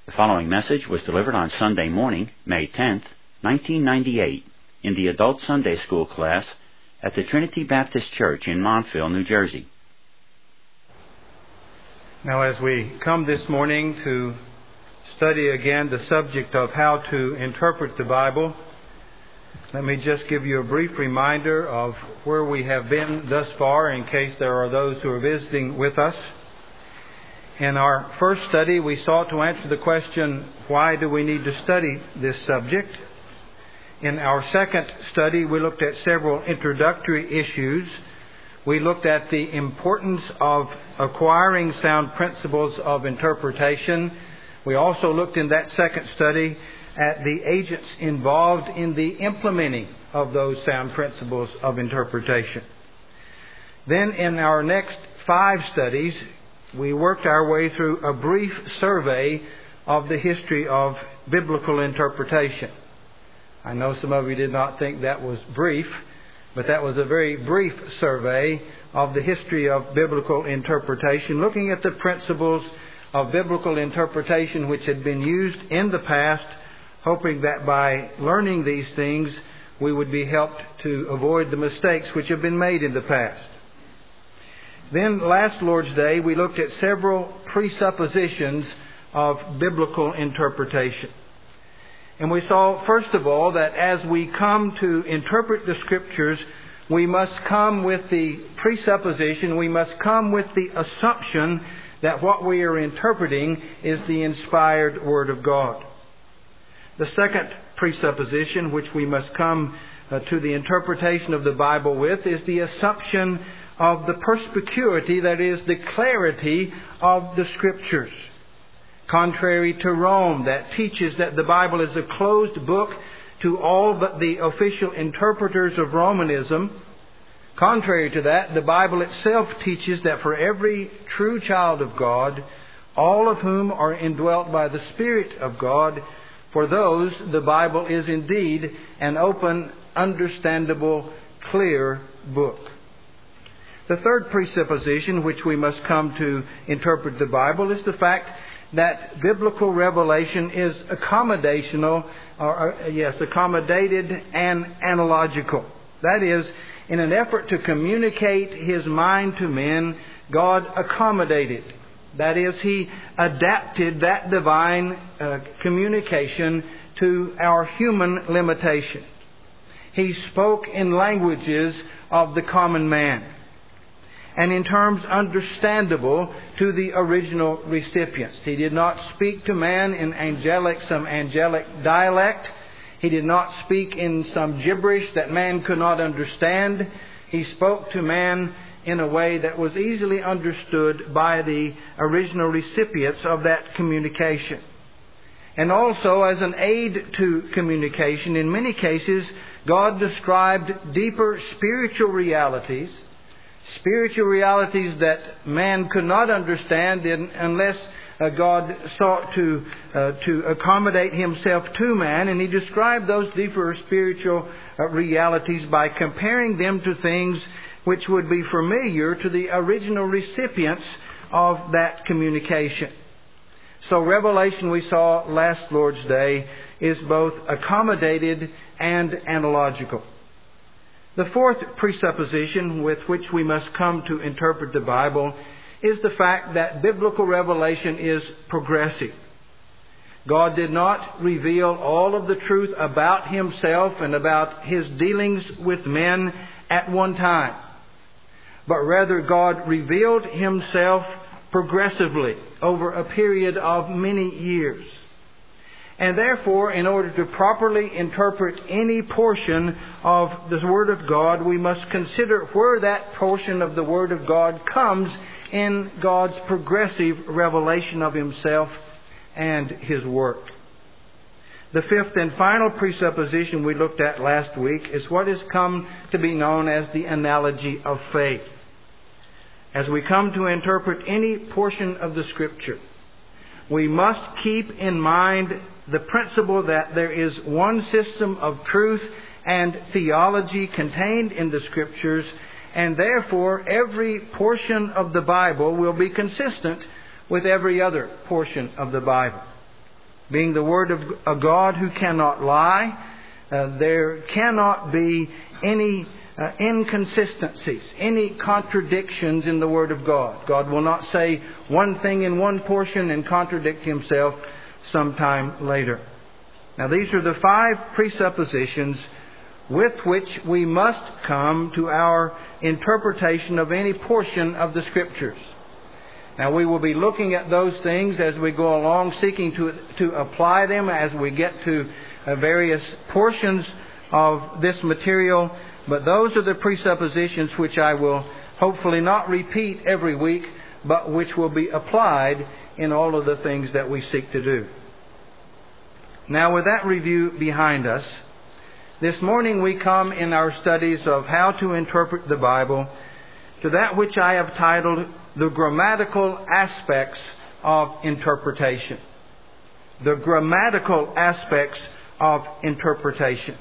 The following message was delivered on Sunday morning, May 10th, 1998, in the Adult Sunday School class at the Trinity Baptist Church in Montville, New Jersey. Now, as we come this morning to study again the subject of how to interpret the Bible, let me just give you a brief reminder of where we have been thus far in case there are those who are visiting with us. In our first study, we sought to answer the question, why do we need to study this subject? In our second study, we looked at several introductory issues. We looked at the importance of acquiring sound principles of interpretation. We also looked in that second study at the agents involved in the implementing of those sound principles of interpretation. Then in our next 5 studies, we worked our way through a brief survey of the history of biblical interpretation. I know some of you did not think that was brief, but that was a very brief survey of the history of biblical interpretation, looking at the principles of biblical interpretation which had been used in the past, hoping that by learning these things we would be helped to avoid the mistakes which have been made in the past. Then last Lord's Day we looked at several presuppositions of biblical interpretation. And we saw, first of all, that as we come to interpret the Scriptures, we must come with the presupposition, we must come with the assumption that what we are interpreting is the inspired Word of God. The second presupposition which we must come to the interpretation of the Bible with is the assumption of the perspicuity, that is, the clarity of the Scriptures. Contrary to Rome, that teaches that the Bible is a closed book to all but the official interpreters of Romanism. Contrary to that, the Bible itself teaches that for every true child of God, all of whom are indwelt by the Spirit of God, for those the Bible is indeed an open, understandable, clear book. The third presupposition which we must come to interpret the Bible is the fact that biblical revelation is accommodated and analogical. That is, in an effort to communicate His mind to men, God accommodated. That is, He adapted that divine communication to our human limitation. He spoke in languages of the common man, and in terms understandable to the original recipients. He did not speak to man in some angelic dialect. He did not speak in some gibberish that man could not understand. He spoke to man in a way that was easily understood by the original recipients of that communication. And also, as an aid to communication, in many cases, God described deeper spiritual realities that man could not understand unless God sought to accommodate Himself to man. And He described those deeper spiritual realities by comparing them to things which would be familiar to the original recipients of that communication. So revelation, we saw last Lord's Day, is both accommodated and analogical. The fourth presupposition with which we must come to interpret the Bible is the fact that biblical revelation is progressive. God did not reveal all of the truth about Himself and about His dealings with men at one time, but rather God revealed Himself progressively over a period of many years. And therefore, in order to properly interpret any portion of the Word of God, we must consider where that portion of the Word of God comes in God's progressive revelation of Himself and His work. The fifth and final presupposition we looked at last week is what has come to be known as the analogy of faith. As we come to interpret any portion of the Scripture, we must keep in mind the principle that there is one system of truth and theology contained in the Scriptures, and therefore every portion of the Bible will be consistent with every other portion of the Bible. being the Word of a God who cannot lie. There cannot be any inconsistencies, any contradictions in the Word of God. God will not say one thing in one portion and contradict Himself sometime later. Now, these are the 5 presuppositions with which we must come to our interpretation of any portion of the Scriptures. Now, we will be looking at those things as we go along, seeking to apply them as we get to various portions of this material. But those are the presuppositions which I will hopefully not repeat every week, but which will be applied in all of the things that we seek to do. Now, with that review behind us, this morning we come in our studies of how to interpret the Bible to that which I have titled the grammatical aspects of interpretation. The grammatical aspects of interpretation.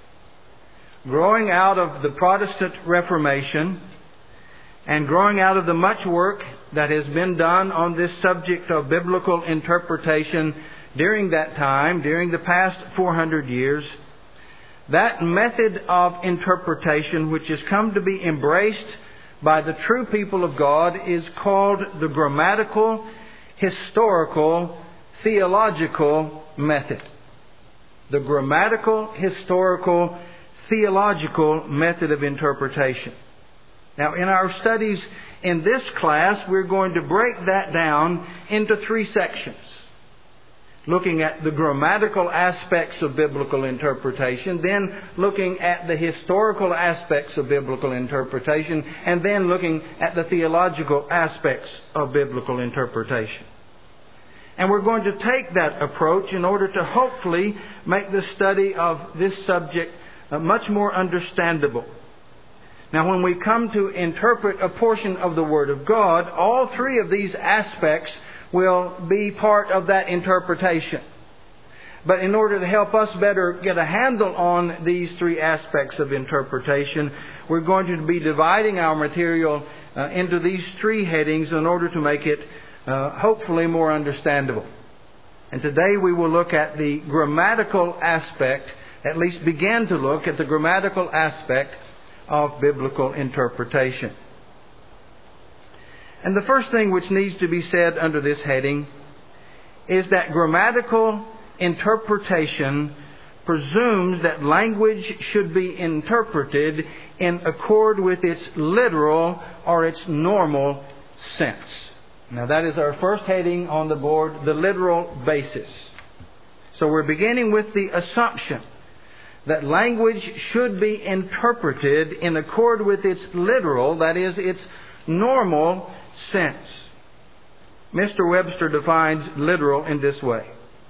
Growing out of the Protestant Reformation and growing out of the much work that has been done on this subject of biblical interpretation during that time, during the past 400 years, that method of interpretation which has come to be embraced by the true people of God is called the grammatical, historical, theological method. The grammatical, historical, theological method of interpretation. Now, in our studies in this class, we're going to break that down into 3 sections. Looking at the grammatical aspects of biblical interpretation, then looking at the historical aspects of biblical interpretation, and then looking at the theological aspects of biblical interpretation. And we're going to take that approach in order to hopefully make the study of this subject much more understandable. Now, when we come to interpret a portion of the Word of God, all 3 of these aspects will be part of that interpretation. But in order to help us better get a handle on these 3 aspects of interpretation, we're going to be dividing our material into these 3 headings in order to make it hopefully more understandable. And today we will look at the grammatical aspect, at least begin to look at the grammatical aspect of biblical interpretation. And the first thing which needs to be said under this heading is that grammatical interpretation presumes that language should be interpreted in accord with its literal or its normal sense. Now, that is our first heading on the board, the literal basis. So we're beginning with the assumption that language should be interpreted in accord with its literal, that is, its normal sense. Mr. Webster defines literal in this way: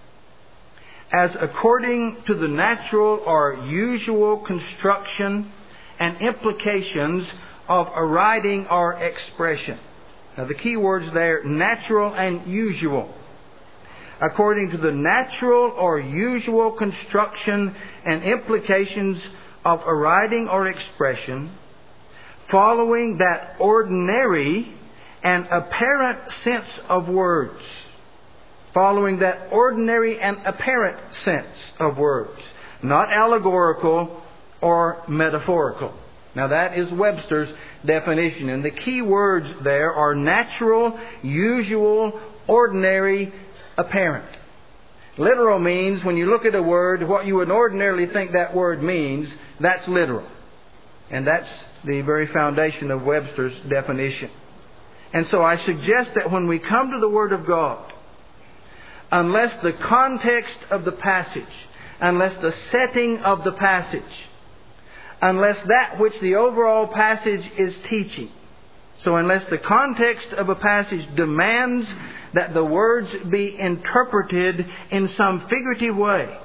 as according to the natural or usual construction and implications of a writing or expression. Now, the key words there, natural and usual. According to the natural or usual construction and implications of a writing or expression, following that ordinary and apparent sense of words. Following that ordinary and apparent sense of words. Not allegorical or metaphorical. Now, that is Webster's definition. And the key words there are natural, usual, ordinary, apparent. Literal means when you look at a word, what you would ordinarily think that word means, that's literal. And that's the very foundation of Webster's definition. And so I suggest that when we come to the Word of God, unless the context of the passage, unless the setting of the passage, unless that which the overall passage is teaching, so unless the context of a passage demands that the words be interpreted in some figurative way,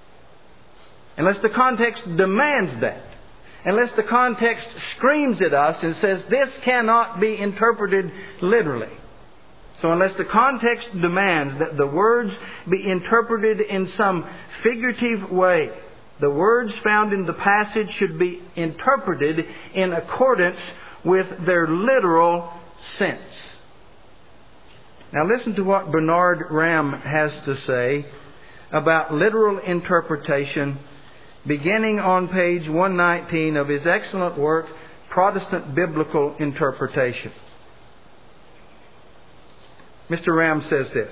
unless the context demands that, unless the context screams at us and says this cannot be interpreted literally. So unless the context demands that the words be interpreted in some figurative way, the words found in the passage should be interpreted in accordance with their literal sense. Now listen to what Bernard Ramm has to say about literal interpretation, beginning on page 119 of his excellent work, Protestant Biblical Interpretation. Mr. Ram says this: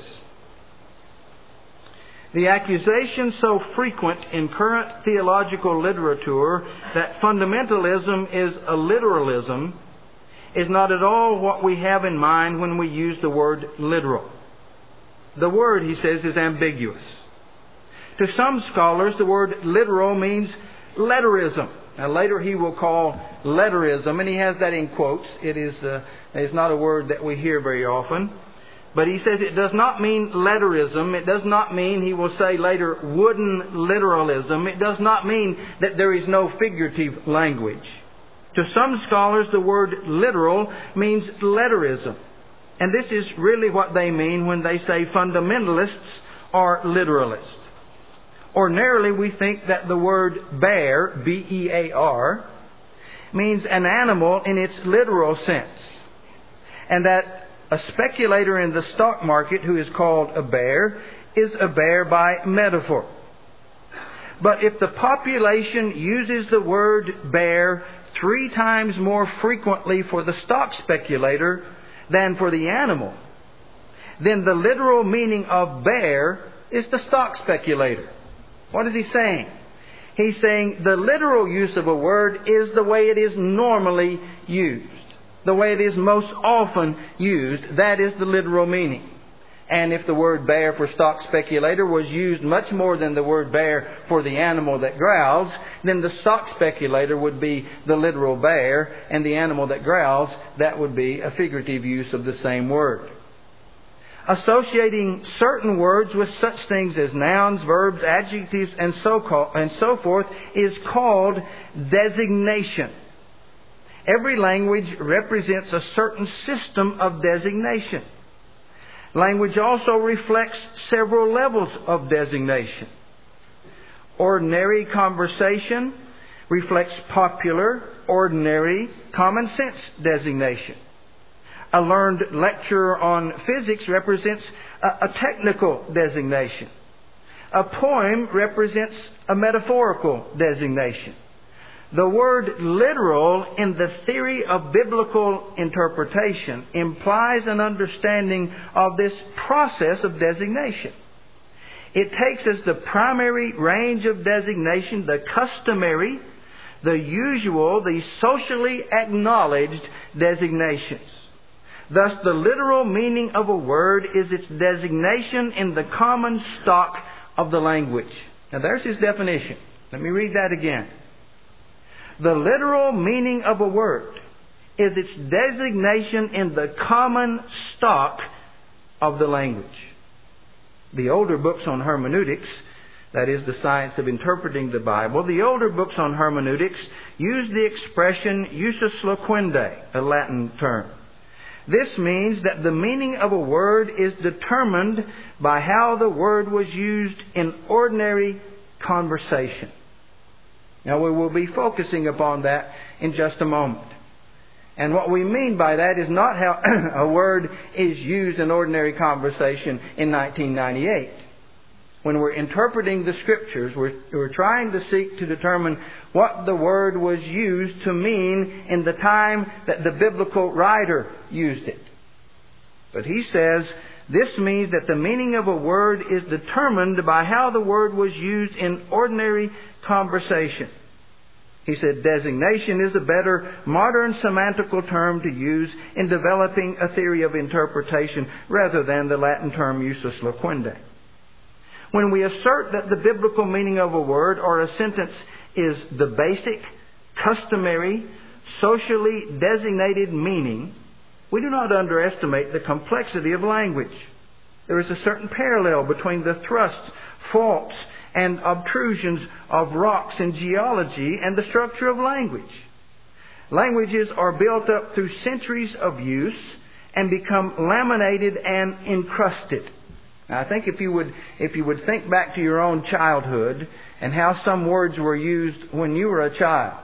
"The accusation so frequent in current theological literature that fundamentalism is a literalism is not at all what we have in mind when we use the word literal. The word," he says, "is ambiguous. To some scholars, the word literal means letterism." Now later he will call letterism, and he has that in quotes. It is not a word that we hear very often. But he says it does not mean letterism. It does not mean, he will say later, wooden literalism. It does not mean that there is no figurative language. To some scholars, the word literal means letterism. And this is really what they mean when they say fundamentalists are literalists. Ordinarily, we think that the word bear, B-E-A-R, means an animal in its literal sense, and that a speculator in the stock market who is called a bear is a bear by metaphor. But if the population uses the word bear 3 times more frequently for the stock speculator than for the animal, then the literal meaning of bear is the stock speculator. What is he saying? He's saying the literal use of a word is the way it is normally used. The way it is most often used, that is the literal meaning. And if the word bear for stock speculator was used much more than the word bear for the animal that growls, then the stock speculator would be the literal bear, and the animal that growls, that would be a figurative use of the same word. Associating certain words with such things as nouns, verbs, adjectives, and so forth is called designation. Every language represents a certain system of designation. Language also reflects several levels of designation. Ordinary conversation reflects popular, ordinary, common sense designation. A learned lecture on physics represents a technical designation. A poem represents a metaphorical designation. The word literal in the theory of biblical interpretation implies an understanding of this process of designation. It takes as the primary range of designation the customary, the usual, the socially acknowledged designations. Thus, the literal meaning of a word is its designation in the common stock of the language. Now, there's his definition. Let me read that again. The literal meaning of a word is its designation in the common stock of the language. The older books on hermeneutics, that is the science of interpreting the Bible, the older books on hermeneutics use the expression usus loquendi, a Latin term. This means that the meaning of a word is determined by how the word was used in ordinary conversation. Now, we will be focusing upon that in just a moment. And what we mean by that is not how a word is used in ordinary conversation in 1998. When we're interpreting the Scriptures, we're trying to seek to determine what the word was used to mean in the time that the biblical writer used it. But he says this means that the meaning of a word is determined by how the word was used in ordinary conversation. He said designation is a better modern semantical term to use in developing a theory of interpretation rather than the Latin term usus loquendi. When we assert that the biblical meaning of a word or a sentence is the basic, customary, socially designated meaning, we do not underestimate the complexity of language. There is a certain parallel between the thrusts, faults, and obtrusions of rocks in geology and the structure of language. Languages are built up through centuries of use and become laminated and encrusted. Now, I think if you would think back to your own childhood and how some words were used when you were a child,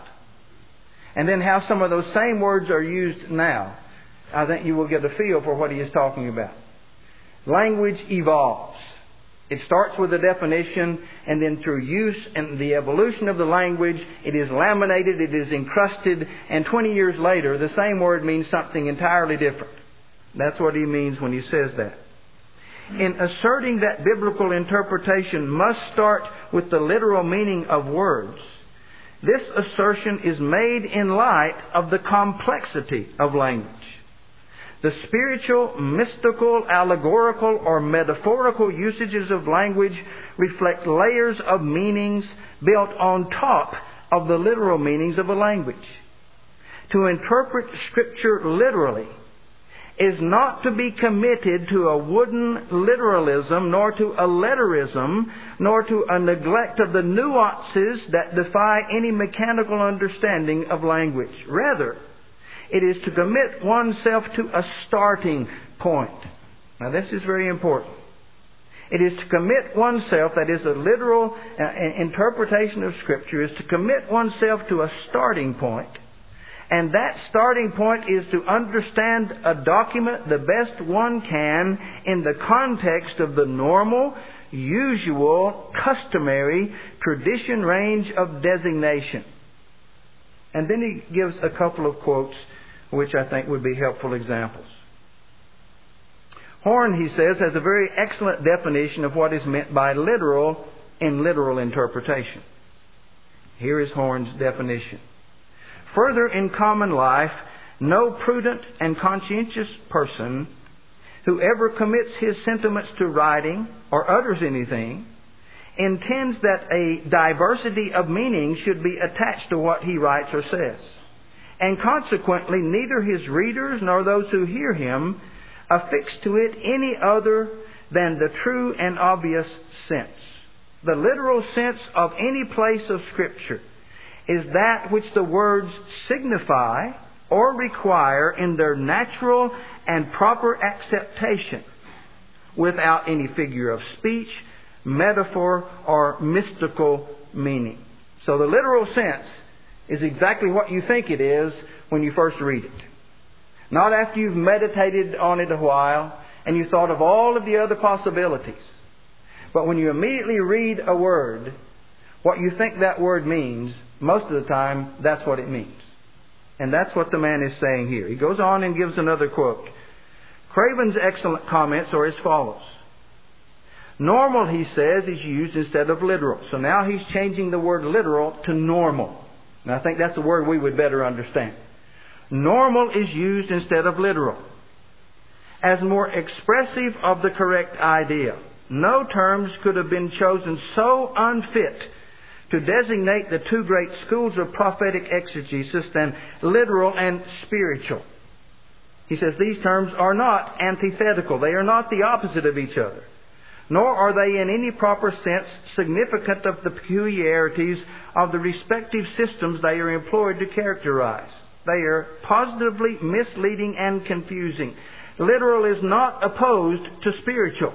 and then how some of those same words are used now, I think you will get a feel for what he is talking about. Language evolves. It starts with a definition, and then through use and the evolution of the language, it is laminated, it is encrusted, and 20 years later, the same word means something entirely different. That's what he means when he says that. In asserting that biblical interpretation must start with the literal meaning of words, this assertion is made in light of the complexity of language. The spiritual, mystical, allegorical, or metaphorical usages of language reflect layers of meanings built on top of the literal meanings of a language. To interpret Scripture literally is not to be committed to a wooden literalism, nor to a letterism, nor to a neglect of the nuances that defy any mechanical understanding of language. Rather, it is to commit oneself to a starting point. Now, this is very important. It is to commit oneself, that is a literal interpretation of Scripture, is to commit oneself to a starting point. And that starting point is to understand a document the best one can in the context of the normal, usual, customary, tradition range of designation. And then he gives a couple of quotes which I think would be helpful examples. Horn, he says, has a very excellent definition of what is meant by literal in literal interpretation. Here is Horn's definition. Further, in common life, no prudent and conscientious person who ever commits his sentiments to writing or utters anything intends that a diversity of meaning should be attached to what he writes or says. And consequently, neither his readers nor those who hear him affix to it any other than the true and obvious sense. The literal sense of any place of Scripture is that which the words signify or require in their natural and proper acceptation, without any figure of speech, metaphor, or mystical meaning. So the literal sense is exactly what you think it is when you first read it. Not after you've meditated on it a while and you thought of all of the other possibilities. But when you immediately read a word, what you think that word means, most of the time, that's what it means. And that's what the man is saying here. He goes on and gives another quote. Craven's excellent comments are as follows. Normal, he says, is used instead of literal. So now he's changing the word literal to normal. And I think that's a word we would better understand. Normal is used instead of literal, as more expressive of the correct idea. No terms could have been chosen so unfit to designate the two great schools of prophetic exegesis than literal and spiritual. He says these terms are not antithetical. They are not the opposite of each other. Nor are they in any proper sense significant of the peculiarities of the respective systems they are employed to characterize. They are positively misleading and confusing. Literal is not opposed to spiritual,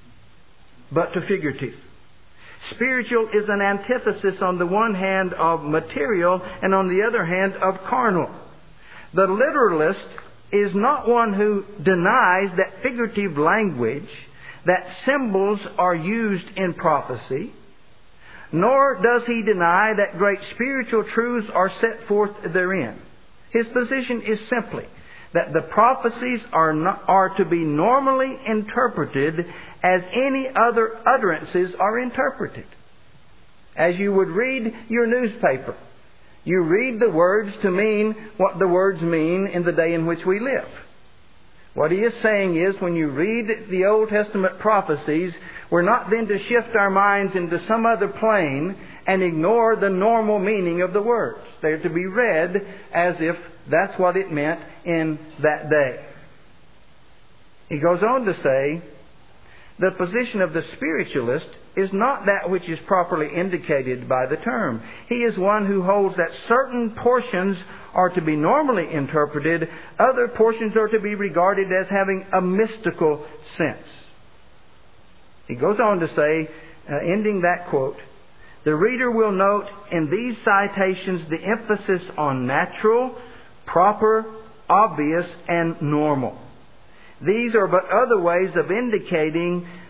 but to figurative. Spiritual is an antithesis on the one hand of material and on the other hand of carnal. The literalist is not one who denies that figurative language, that symbols are used in prophecy, nor does he deny that great spiritual truths are set forth therein. His position is simply that the prophecies are to be normally interpreted as any other utterances are interpreted. As you would read your newspaper, you read the words to mean what the words mean in the day in which we live. What he is saying is, when you read the Old Testament prophecies, we're not then to shift our minds into some other plane and ignore the normal meaning of the words. They're to be read as if that's what it meant in that day. He goes on to say, the position of the spiritualist is not that which is properly indicated by the term. He is one who holds that certain portions are to be normally interpreted, other portions are to be regarded as having a mystical sense. He goes on to say, ending that quote, the reader will note in these citations the emphasis on natural, proper, obvious, and normal. These are but other ways of indicating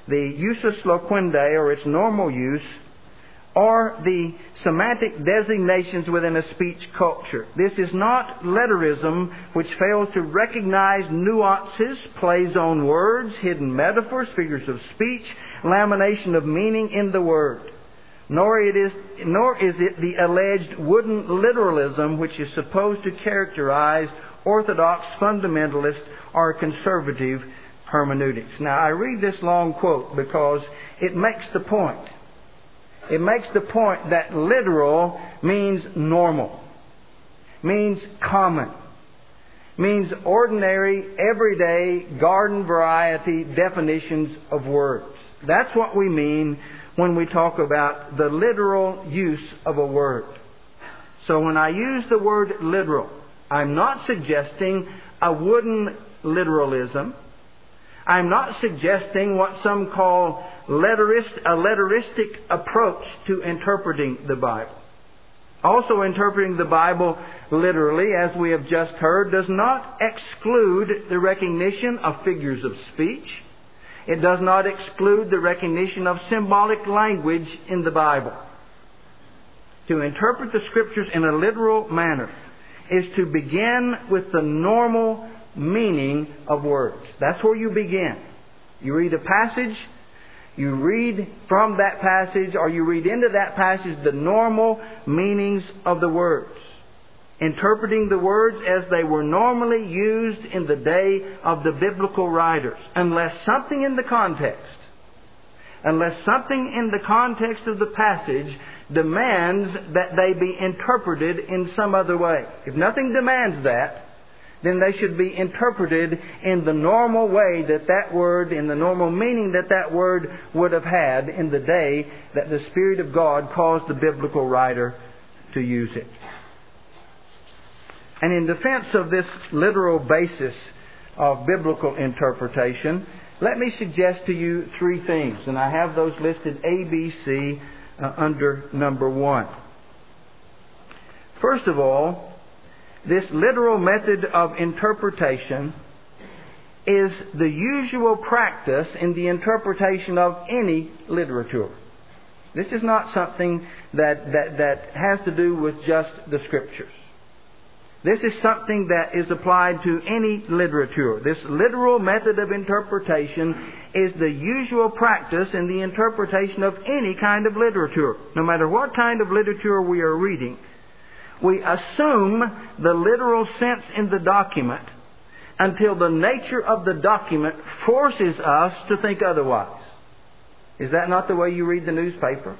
the usus loquendi, or its normal use, or the semantic designations within a speech culture. This is not letterism, which fails to recognize nuances, plays on words, hidden metaphors, figures of speech, lamination of meaning in the word. Nor is it the alleged wooden literalism which is supposed to characterize orthodox fundamentalist or conservative hermeneutics. Now, I read this long quote because it makes the point. It makes the point that literal means normal, means common, means ordinary, everyday, garden variety definitions of words. That's what we mean when we talk about the literal use of a word. So when I use the word literal, I'm not suggesting a wooden literalism. I'm not suggesting what some call a letteristic approach to interpreting the Bible. Also, interpreting the Bible literally, as we have just heard, does not exclude the recognition of figures of speech. It does not exclude the recognition of symbolic language in the Bible. To interpret the Scriptures in a literal manner is to begin with the normal meaning of words. That's where you begin. You read a passage, you read from that passage, or you read into that passage the normal meanings of the words. Interpreting the words as they were normally used in the day of the biblical writers. Unless something in the context of the passage demands that they be interpreted in some other way. If nothing demands that, then they should be interpreted in the normal way that word, in the normal meaning that word would have had in the day that the Spirit of God caused the biblical writer to use it. And in defense of this literal basis of biblical interpretation, let me suggest to you three things. And I have those listed A, B, C under number 1. First of all, this literal method of interpretation is the usual practice in the interpretation of any literature. This is not something that has to do with just the Scriptures. This is something that is applied to any literature. This literal method of interpretation is the usual practice in the interpretation of any kind of literature. No matter what kind of literature we are reading, we assume the literal sense in the document until the nature of the document forces us to think otherwise. Is that not the way you read the newspaper?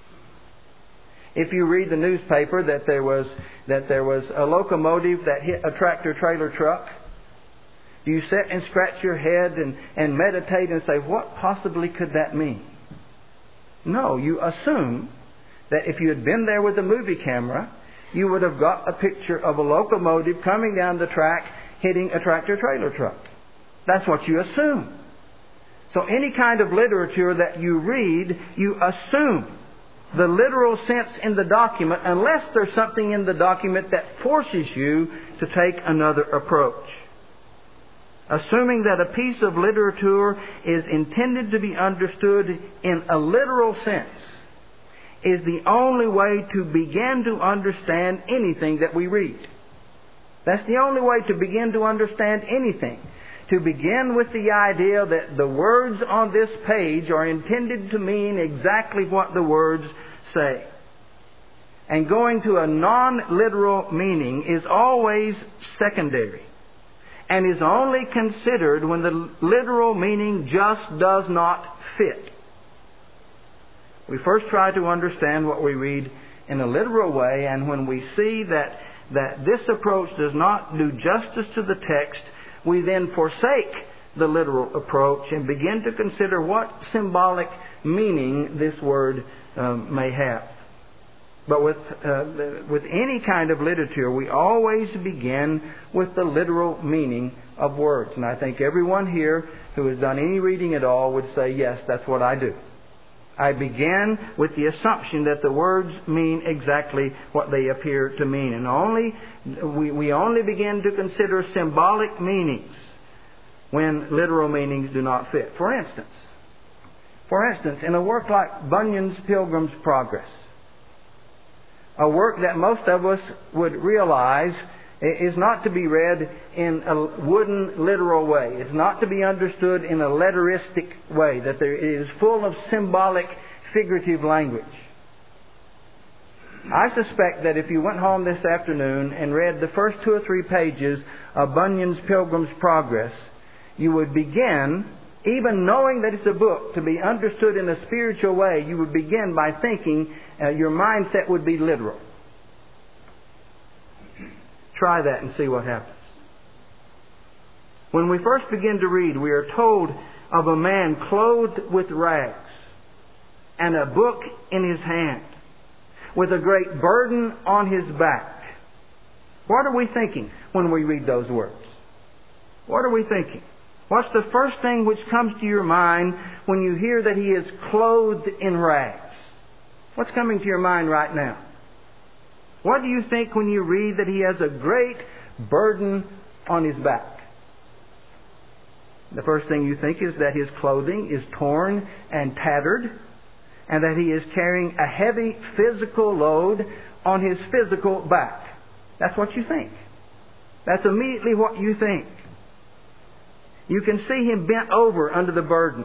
If you read the newspaper that there was a locomotive that hit a tractor-trailer truck, do you sit and scratch your head and meditate and say, what possibly could that mean? No, you assume that if you had been there with a movie camera, you would have got a picture of a locomotive coming down the track hitting a tractor-trailer truck. That's what you assume. So any kind of literature that you read, you assume the literal sense in the document unless there's something in the document that forces you to take another approach. Assuming that a piece of literature is intended to be understood in a literal sense is the only way to begin to understand anything that we read. That's the only way to begin to understand anything. To begin with the idea that the words on this page are intended to mean exactly what the words say. And going to a non-literal meaning is always secondary and is only considered when the literal meaning just does not fit. We first try to understand what we read in a literal way, and when we see that this approach does not do justice to the text, we then forsake the literal approach and begin to consider what symbolic meaning this word may have. But with any kind of literature, we always begin with the literal meaning of words. And I think everyone here who has done any reading at all would say, yes, that's what I do. I begin with the assumption that the words mean exactly what they appear to mean. And we only begin to consider symbolic meanings when literal meanings do not fit. For instance, For instance, in a work like Bunyan's Pilgrim's Progress, a work that most of us would realize is not to be read in a wooden, literal way. It's not to be understood in a letteristic way, that it is full of symbolic, figurative language. I suspect that if you went home this afternoon and read the first 2 or 3 pages of Bunyan's Pilgrim's Progress, you would begin, even knowing that it's a book to be understood in a spiritual way, you would begin by thinking your mindset would be literal. Try that and see what happens. When we first begin to read, we are told of a man clothed with rags and a book in his hand, with a great burden on his back. What are we thinking when we read those words? What are we thinking? What's the first thing which comes to your mind when you hear that he is clothed in rags? What's coming to your mind right now? What do you think when you read that he has a great burden on his back? The first thing you think is that his clothing is torn and tattered, and that he is carrying a heavy physical load on his physical back. That's what you think. That's immediately what you think. You can see him bent over under the burden.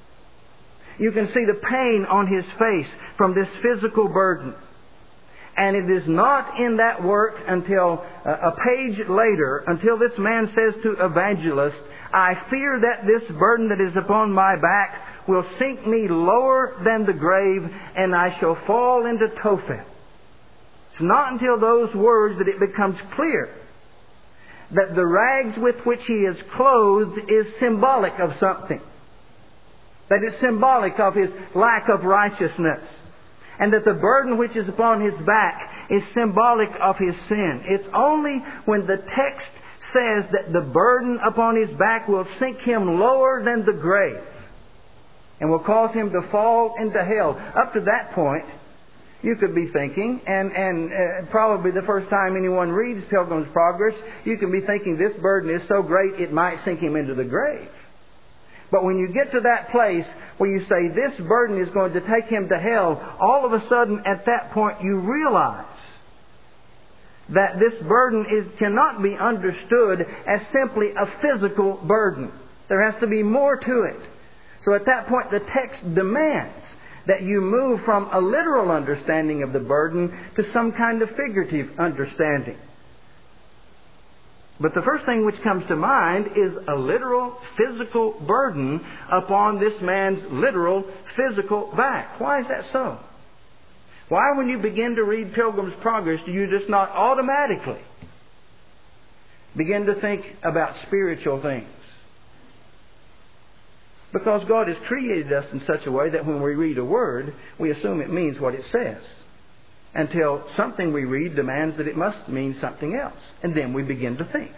You can see the pain on his face from this physical burden. And it is not in that work until a page later, until this man says to Evangelist, I fear that this burden that is upon my back will sink me lower than the grave, and I shall fall into Tophet. It's not until those words that it becomes clear that the rags with which he is clothed is symbolic of something. That it's symbolic of his lack of righteousness. And that the burden which is upon his back is symbolic of his sin. It's only when the text says that the burden upon his back will sink him lower than the grave and will cause him to fall into hell. Up to that point, you could be thinking, and probably the first time anyone reads Pilgrim's Progress, you can be thinking this burden is so great it might sink him into the grave. But when you get to that place where you say this burden is going to take him to hell, all of a sudden at that point you realize that this burden cannot be understood as simply a physical burden. There has to be more to it. So at that point the text demands that you move from a literal understanding of the burden to some kind of figurative understanding. But the first thing which comes to mind is a literal physical burden upon this man's literal physical back. Why is that so? Why, when you begin to read Pilgrim's Progress, do you just not automatically begin to think about spiritual things? Because God has created us in such a way that when we read a word, we assume it means what it says, until something we read demands that it must mean something else. And then we begin to think.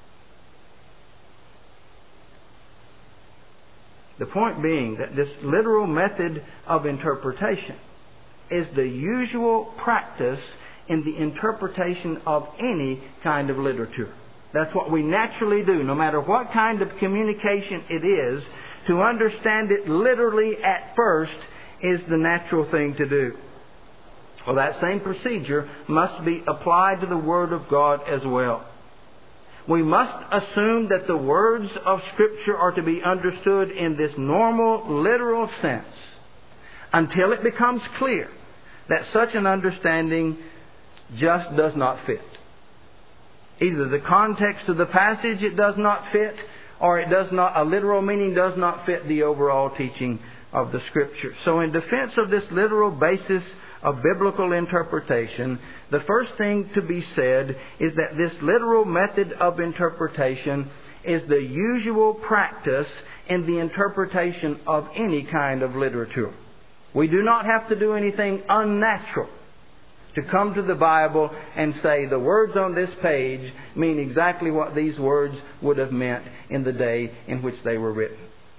The point being that this literal method of interpretation is the usual practice in the interpretation of any kind of literature. That's what we naturally do, no matter what kind of communication it is. To understand it literally at first is the natural thing to do. Well, that same procedure must be applied to the Word of God as well. We must assume that the words of Scripture are to be understood in this normal, literal sense until it becomes clear that such an understanding just does not fit. Either the context of the passage it does not fit, or a literal meaning does not fit the overall teaching of the Scripture. So in defense of this literal basis of biblical interpretation, the first thing to be said is that this literal method of interpretation is the usual practice in the interpretation of any kind of literature. We do not have to do anything unnatural to come to the Bible and say the words on this page mean exactly what these words would have meant in the day in which they were written.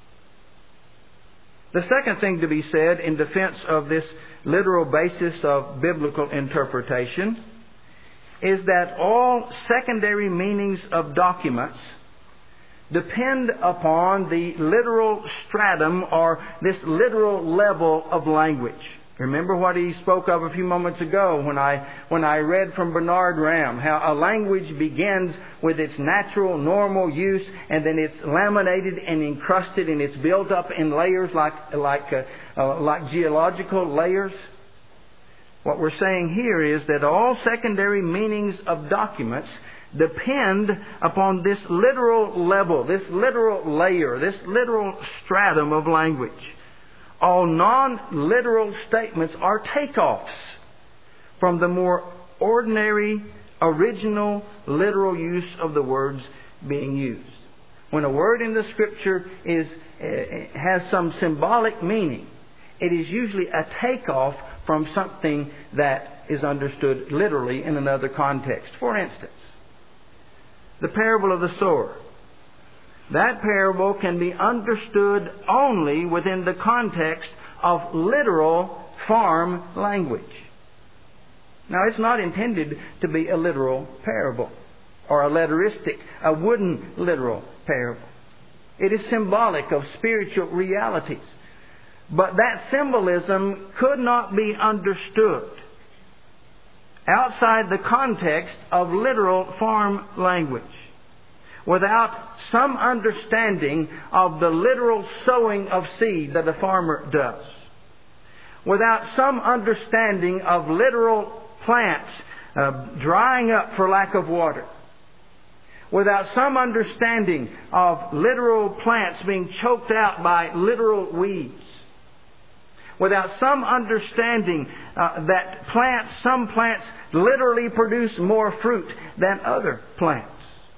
The second thing to be said in defense of this literal basis of biblical interpretation is that all secondary meanings of documents depend upon the literal stratum or this literal level of language. Remember what he spoke of a few moments ago when I read from Bernard Ram, how a language begins with its natural, normal use, and then it's laminated and encrusted, and it's built up in layers like geological layers. What we're saying here is that all secondary meanings of documents depend upon this literal level, this literal layer, this literal stratum of language. All non-literal statements are takeoffs from the more ordinary, original, literal use of the words being used. When a word in the Scripture has some symbolic meaning, it is usually a takeoff from something that is understood literally in another context. For instance, the parable of the sower. That parable can be understood only within the context of literal farm language. Now, it's not intended to be a literal parable or a letteristic, a wooden literal parable. It is symbolic of spiritual realities. But that symbolism could not be understood outside the context of literal farm language, without some understanding of the literal sowing of seed that a farmer does, without some understanding of literal plants drying up for lack of water, without some understanding of literal plants being choked out by literal weeds, without some understanding that some plants literally produce more fruit than other plants.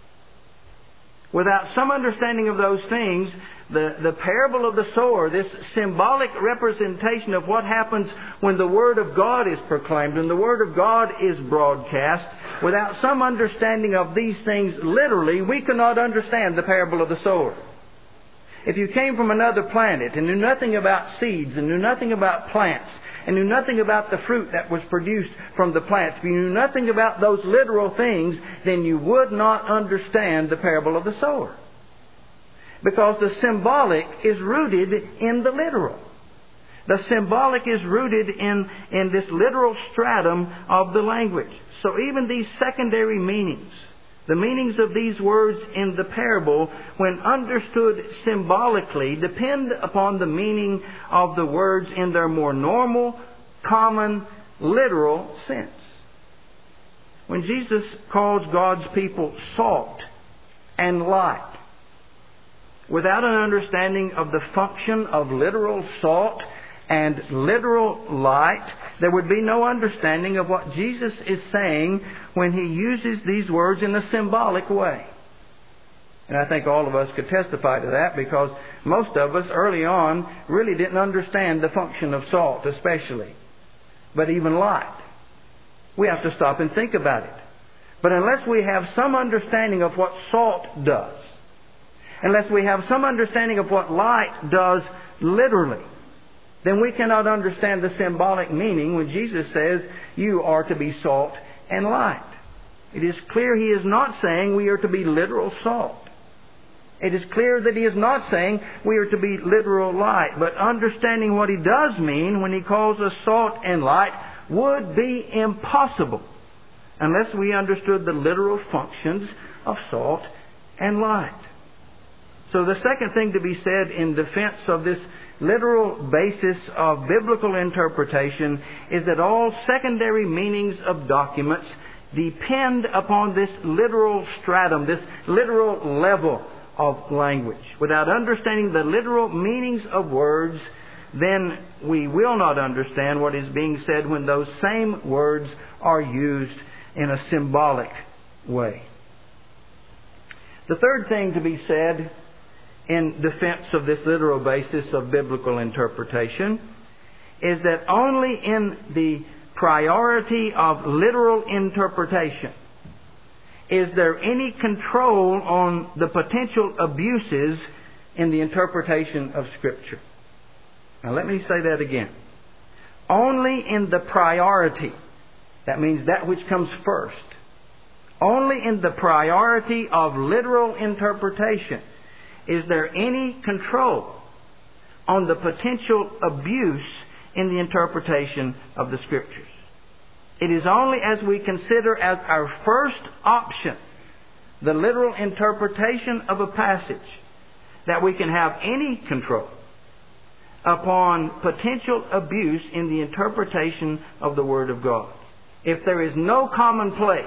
Without some understanding of those things, the parable of the sower, this symbolic representation of what happens when the Word of God is proclaimed and the Word of God is broadcast, without some understanding of these things literally, we cannot understand the parable of the sower. If you came from another planet and knew nothing about seeds and knew nothing about plants and knew nothing about the fruit that was produced from the plants, if you knew nothing about those literal things, then you would not understand the parable of the sower. Because the symbolic is rooted in the literal. The symbolic is rooted in this literal stratum of the language. So even these secondary meanings, the meanings of these words in the parable, when understood symbolically, depend upon the meaning of the words in their more normal, common, literal sense. When Jesus calls God's people salt and light, without an understanding of the function of literal salt and literal light, there would be no understanding of what Jesus is saying when He uses these words in a symbolic way. And I think all of us could testify to that, because most of us early on really didn't understand the function of salt especially, but even light. We have to stop and think about it. But unless we have some understanding of what salt does, unless we have some understanding of what light does literally, then we cannot understand the symbolic meaning when Jesus says, you are to be salt and light. It is clear He is not saying we are to be literal salt. It is clear that He is not saying we are to be literal light. But understanding what He does mean when He calls us salt and light would be impossible unless we understood the literal functions of salt and light. So the second thing to be said in defense of this literal basis of biblical interpretation is that all secondary meanings of documents depend upon this literal stratum, this literal level of language. Without understanding the literal meanings of words, then we will not understand what is being said when those same words are used in a symbolic way. The third thing to be said in defense of this literal basis of biblical interpretation is that only in the priority of literal interpretation is there any control on the potential abuses in the interpretation of Scripture. Now let me say that again. Only in the priority, that means that which comes first, only in the priority of literal interpretation is there any control on the potential abuse in the interpretation of the Scriptures. It is only as we consider as our first option the literal interpretation of a passage that we can have any control upon potential abuse in the interpretation of the Word of God. If there is no common place,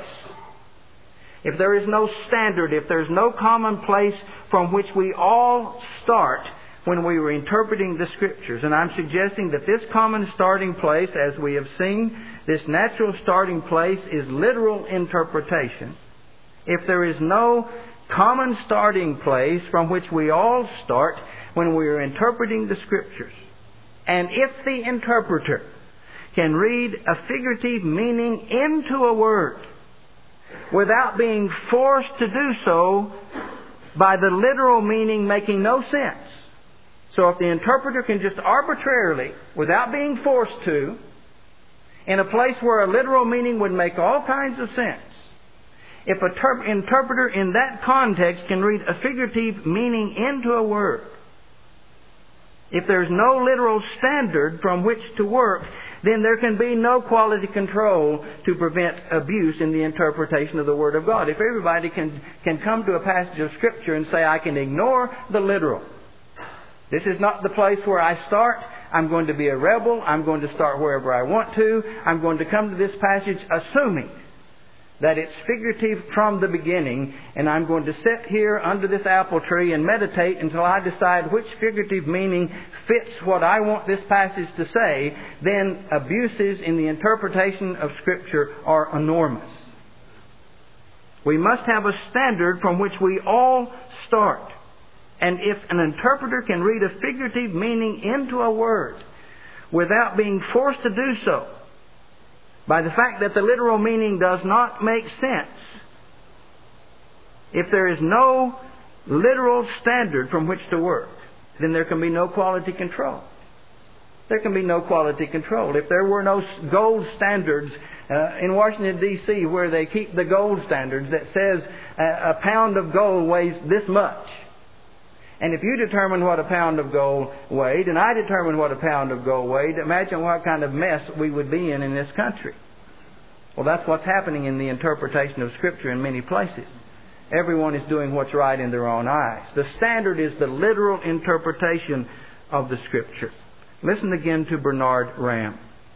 if there is no standard, if there is no common place from which we all start when we were interpreting the Scriptures, and I'm suggesting that this common starting place, as we have seen, this natural starting place is literal interpretation. If there is no common starting place from which we all start when we are interpreting the Scriptures, and if the interpreter can read a figurative meaning into a word without being forced to do so by the literal meaning making no sense. So if the interpreter can just arbitrarily, without being forced to, in a place where a literal meaning would make all kinds of sense, if an interpreter in that context can read a figurative meaning into a word, if there's no literal standard from which to work, then there can be no quality control to prevent abuse in the interpretation of the Word of God. If everybody can come to a passage of Scripture and say, I can ignore the literal. This is not the place where I start. I'm going to be a rebel. I'm going to start wherever I want to. I'm going to come to this passage assuming that it's figurative from the beginning, and I'm going to sit here under this apple tree and meditate until I decide which figurative meaning fits what I want this passage to say, then abuses in the interpretation of Scripture are enormous. We must have a standard from which we all start. And if an interpreter can read a figurative meaning into a word without being forced to do so, by the fact that the literal meaning does not make sense, if there is no literal standard from which to work, then there can be no quality control. There can be no quality control. If there were no gold standards in Washington, D.C., where they keep the gold standards that says a pound of gold weighs this much, and if you determine what a pound of gold weighed, and I determine what a pound of gold weighed, imagine what kind of mess we would be in this country. Well, that's what's happening in the interpretation of Scripture in many places. Everyone is doing what's right in their own eyes. The standard is the literal interpretation of the Scripture. Listen again to Bernard Ramm.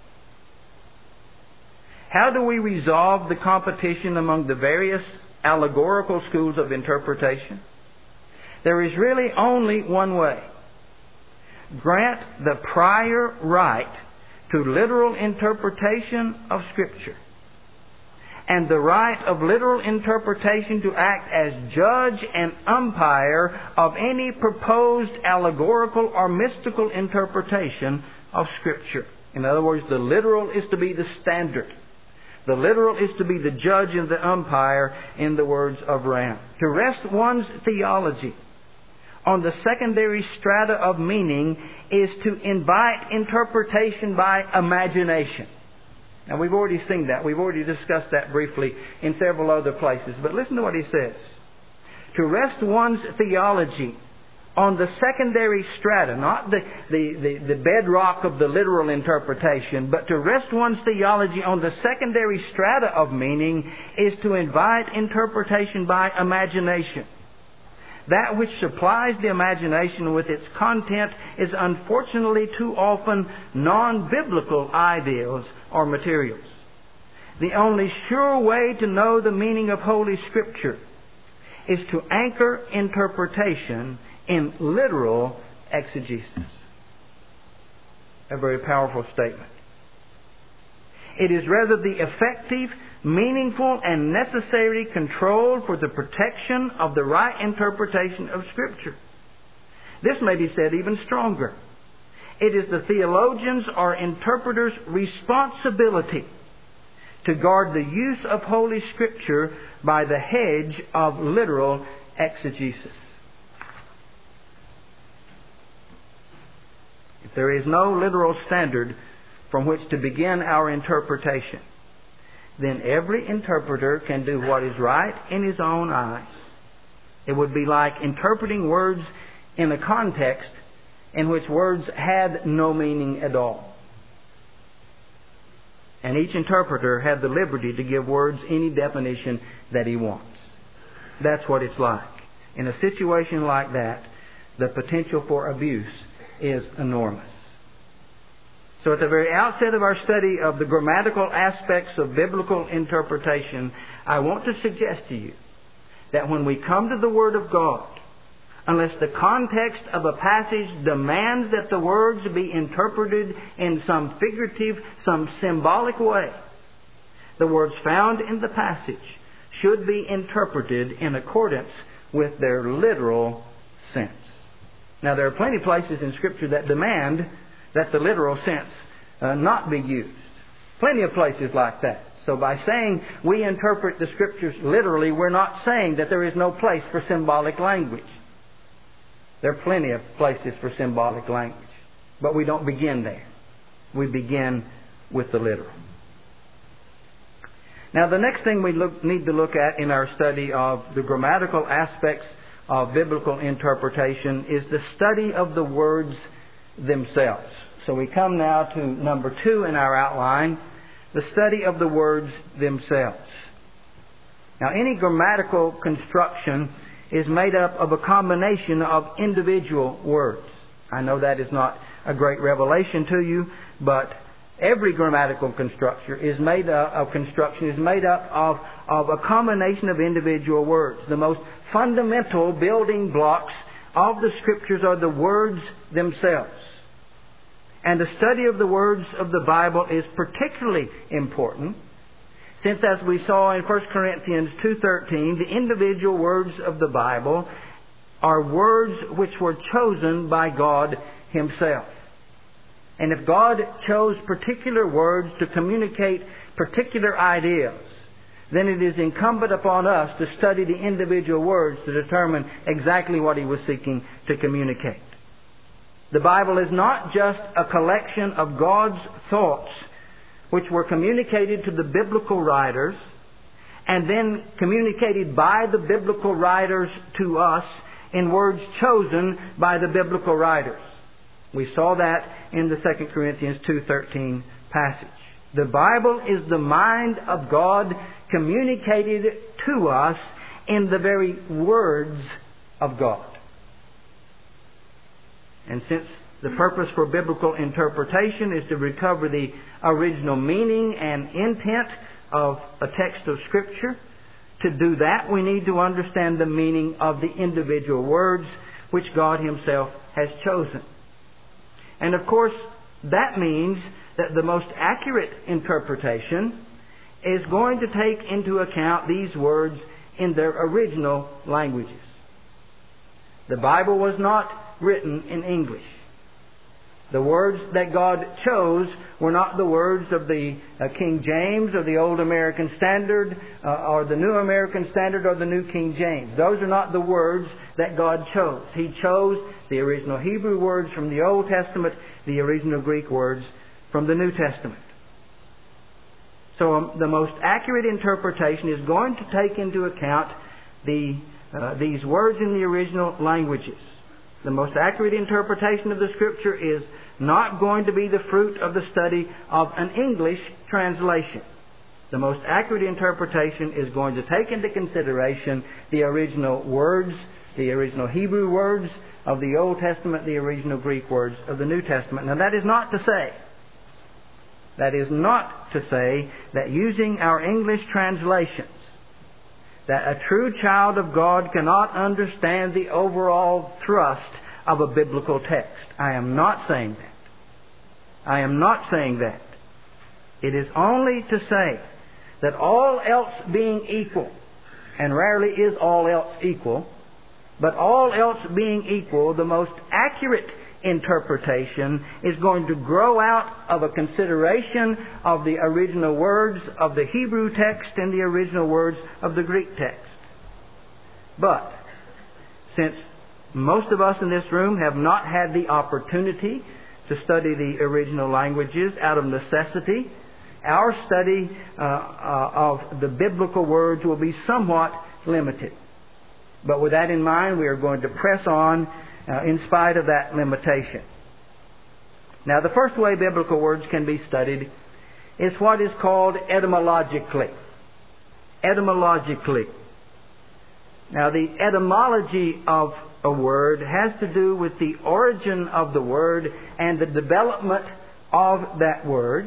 How do we resolve the competition among the various allegorical schools of interpretation? There is really only one way. Grant the prior right to literal interpretation of Scripture, and the right of literal interpretation to act as judge and umpire of any proposed allegorical or mystical interpretation of Scripture. In other words, the literal is to be the standard. The literal is to be the judge and the umpire, in the words of Ramm. To rest one's theology on the secondary strata of meaning is to invite interpretation by imagination. Now, we've already seen that. We've already discussed that briefly in several other places. But listen to what he says. To rest one's theology on the secondary strata, not the bedrock of the literal interpretation, but to rest one's theology on the secondary strata of meaning is to invite interpretation by imagination. That which supplies the imagination with its content is unfortunately too often non-biblical ideals or materials. The only sure way to know the meaning of Holy Scripture is to anchor interpretation in literal exegesis. A very powerful statement. It is rather the effective, meaningful, and necessary control for the protection of the right interpretation of Scripture. This may be said even stronger. It is the theologian's or interpreter's responsibility to guard the use of Holy Scripture by the hedge of literal exegesis. If there is no literal standard from which to begin our interpretation, then every interpreter can do what is right in his own eyes. It would be like interpreting words in a context in which words had no meaning at all. And each interpreter had the liberty to give words any definition that he wants. That's what it's like. In a situation like that, the potential for abuse is enormous. So at the very outset of our study of the grammatical aspects of biblical interpretation, I want to suggest to you that when we come to the Word of God, unless the context of a passage demands that the words be interpreted in some figurative, some symbolic way, the words found in the passage should be interpreted in accordance with their literal sense. Now, there are plenty of places in Scripture that demand that the literal sense not be used. Plenty of places like that. So by saying we interpret the Scriptures literally, we're not saying that there is no place for symbolic language. There are plenty of places for symbolic language. But we don't begin there. We begin with the literal. Now, the next thing we need to look at in our study of the grammatical aspects of biblical interpretation is the study of the words themselves. So we come now to number 2 in our outline, the study of the words themselves. Now, any grammatical construction is made up of a combination of individual words. I know that is not a great revelation to you, but every grammatical construction is made up of a combination of individual words. The most fundamental building blocks of the Scriptures are the words themselves. And the study of the words of the Bible is particularly important, since, as we saw in 1 Corinthians 2:13, the individual words of the Bible are words which were chosen by God Himself. And if God chose particular words to communicate particular ideas, then it is incumbent upon us to study the individual words to determine exactly what He was seeking to communicate. The Bible is not just a collection of God's thoughts which were communicated to the biblical writers and then communicated by the biblical writers to us in words chosen by the biblical writers. We saw that in the 2 Corinthians 2:13 passage. The Bible is the mind of God communicated to us in the very words of God. And since the purpose for biblical interpretation is to recover the original meaning and intent of a text of Scripture, to do that we need to understand the meaning of the individual words which God Himself has chosen. And of course, that means that the most accurate interpretation is going to take into account these words in their original languages. The Bible was not written in English. The words that God chose were not the words of the King James or the Old American Standard or the New American Standard or the New King James. Those are not the words that God chose. He chose the original Hebrew words from the Old Testament, the original Greek words from the New Testament. So the most accurate interpretation is going to take into account these words in the original languages. The most accurate interpretation of the Scripture is not going to be the fruit of the study of an English translation. The most accurate interpretation is going to take into consideration the original words, the original Hebrew words of the Old Testament, the original Greek words of the New Testament. Now, that is not to say that using our English translations, that a true child of God cannot understand the overall thrust of a biblical text. I am not saying that. It is only to say that all else being equal, and rarely is all else equal, but all else being equal, the most accurate interpretation is going to grow out of a consideration of the original words of the Hebrew text and the original words of the Greek text. But since most of us in this room have not had the opportunity to study the original languages out of necessity, our study of the biblical words will be somewhat limited. But with that in mind, we are going to press on in spite of that limitation. Now, the first way biblical words can be studied is what is called etymologically. Etymologically. Now, the etymology of a word has to do with the origin of the word and the development of that word.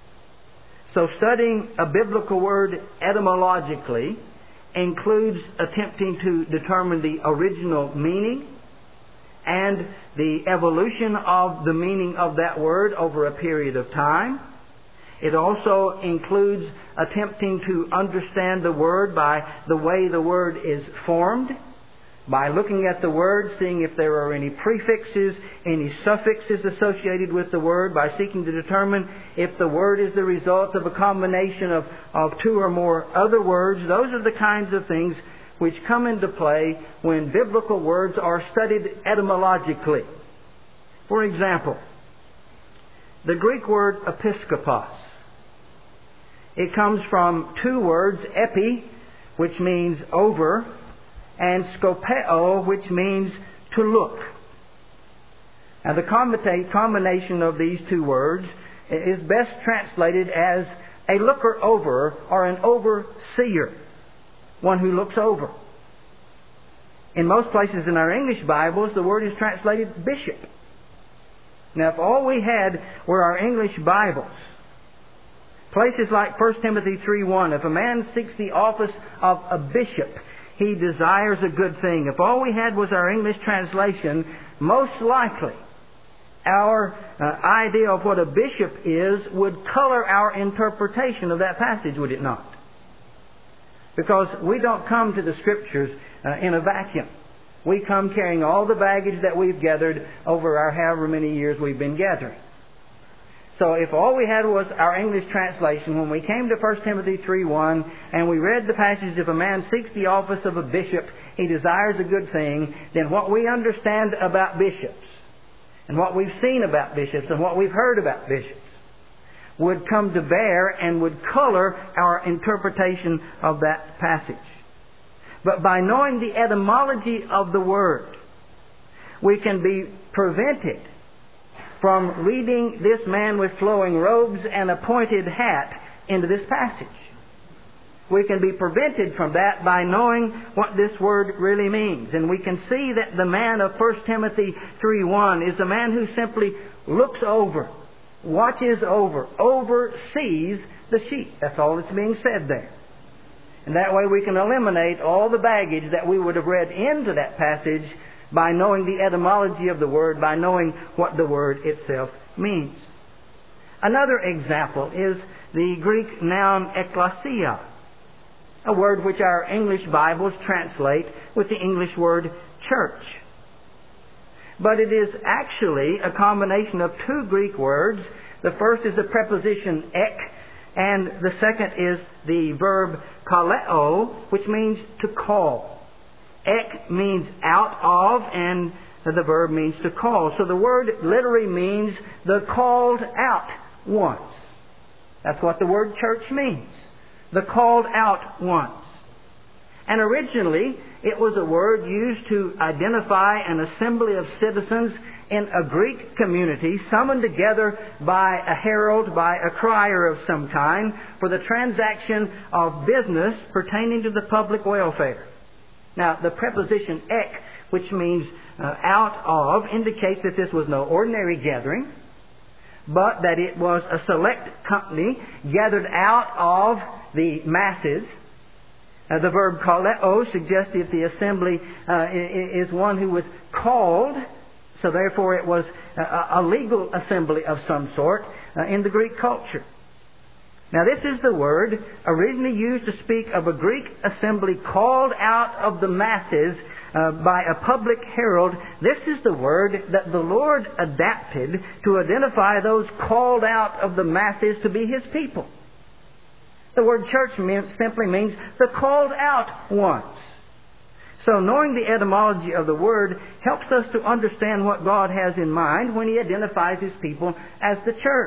So studying a biblical word etymologically includes attempting to determine the original meaning and the evolution of the meaning of that word over a period of time. It also includes attempting to understand the word by the way the word is formed, by looking at the word, seeing if there are any prefixes, any suffixes associated with the word, by seeking to determine if the word is the result of a combination of two or more other words. Those are the kinds of things which come into play when biblical words are studied etymologically. For example, the Greek word episkopos. It comes from two words, epi, which means over, and skopeo, which means to look. Now, the combination of these two words is best translated as a looker over or an overseer, one who looks over. In most places in our English Bibles, the word is translated bishop. Now, if all we had were our English Bibles, places like 1 Timothy 3:1, if a man seeks the office of a bishop, he desires a good thing. If all we had was our English translation, most likely our idea of what a bishop is would color our interpretation of that passage, would it not? Because we don't come to the Scriptures in a vacuum. We come carrying all the baggage that we've gathered over our however many years we've been gathering. So if all we had was our English translation, when we came to 1 Timothy 3:1 and we read the passage, if a man seeks the office of a bishop, he desires a good thing, then what we understand about bishops and what we've seen about bishops and what we've heard about bishops would come to bear and would color our interpretation of that passage. But by knowing the etymology of the word, we can be prevented from reading this man with flowing robes and a pointed hat into this passage. We can be prevented from that by knowing what this word really means. And we can see that the man of 1 Timothy 3:1 is a man who simply looks over, watches over, oversees the sheep. That's all that's being said there. And that way we can eliminate all the baggage that we would have read into that passage by knowing the etymology of the word, by knowing what the word itself means. Another example is the Greek noun ekklesia, a word which our English Bibles translate with the English word church. But it is actually a combination of two Greek words. The first is the preposition ek, and the second is the verb kaleo, which means to call. Ek means out of, and the verb means to call. So the word literally means the called out ones. That's what the word church means. The called out ones. And originally, it was a word used to identify an assembly of citizens in a Greek community summoned together by a herald, by a crier of some kind, for the transaction of business pertaining to the public welfare. Now, the preposition ek, which means out of, indicates that this was no ordinary gathering, but that it was a select company gathered out of the masses. The verb kaleo suggests that the assembly is one who was called, so therefore it was a legal assembly of some sort in the Greek culture. Now, this is the word originally used to speak of a Greek assembly called out of the masses by a public herald. This is the word that the Lord adapted to identify those called out of the masses to be His people. The word church simply means the called out ones. So knowing the etymology of the word helps us to understand what God has in mind when He identifies His people as the church.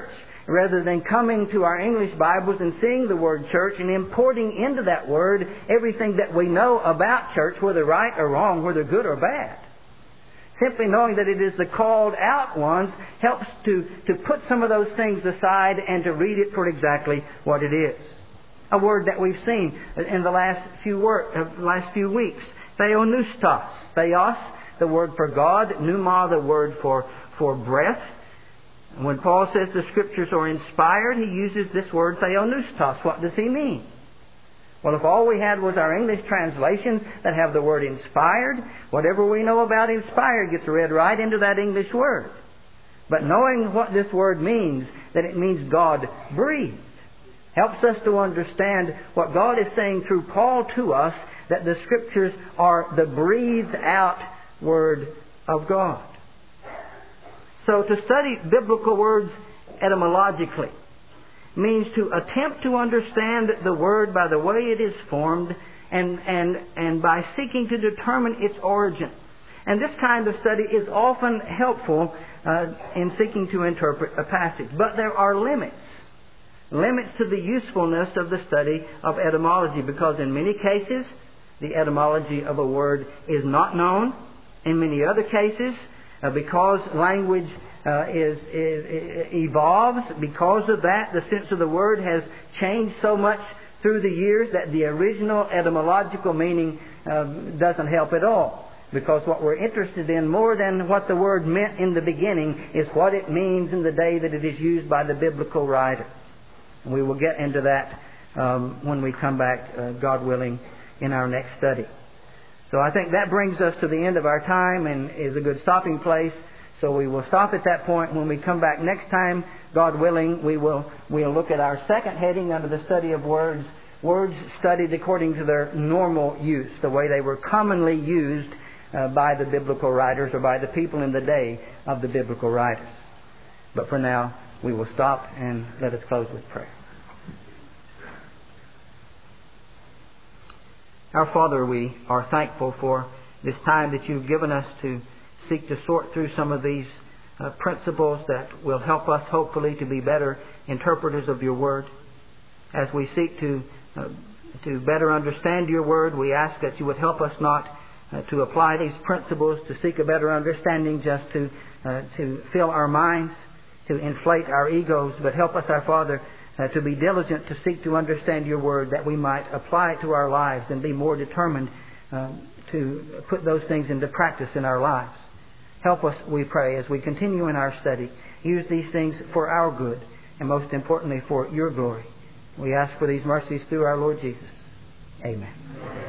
rather than coming to our English Bibles and seeing the word church and importing into that word everything that we know about church, whether right or wrong, whether good or bad. Simply knowing that it is the called out ones helps to put some of those things aside and to read it for exactly what it is. A word that we've seen in the last few weeks. Theonoustos. Theos, the word for God. Pneuma, the word for breath. When Paul says the Scriptures are inspired, he uses this word theonoustos. What does he mean? Well, if all we had was our English translations that have the word inspired, whatever we know about inspired gets read right into that English word. But knowing what this word means, that it means God breathed, helps us to understand what God is saying through Paul to us, that the Scriptures are the breathed out Word of God. So to study biblical words etymologically means to attempt to understand the word by the way it is formed and by seeking to determine its origin. And this kind of study is often helpful in seeking to interpret a passage. But there are limits to the usefulness of the study of etymology, because in many cases the etymology of a word is not known. In many other cases, because language evolves, because of that, the sense of the word has changed so much through the years that the original etymological meaning doesn't help at all. Because what we're interested in more than what the word meant in the beginning is what it means in the day that it is used by the biblical writer. We will get into that when we come back, God willing, in our next study. So I think that brings us to the end of our time and is a good stopping place. So we will stop at that point. When we come back next time, God willing, we'll look at our second heading under the study of words. Words studied according to their normal use, the way they were commonly used by the biblical writers or by the people in the day of the biblical writers. But for now, we will stop and let us close with prayer. Our Father, we are thankful for this time that you've given us to seek to sort through some of these principles that will help us, hopefully, to be better interpreters of your Word. As we seek to better understand your Word, we ask that you would help us not to apply these principles to seek a better understanding, just to fill our minds, to inflate our egos, but help us, our Father, to be diligent to seek to understand your Word, that we might apply it to our lives and be more determined to put those things into practice in our lives. Help us, we pray, as we continue in our study. Use these things for our good and, most importantly, for your glory. We ask for these mercies through our Lord Jesus. Amen.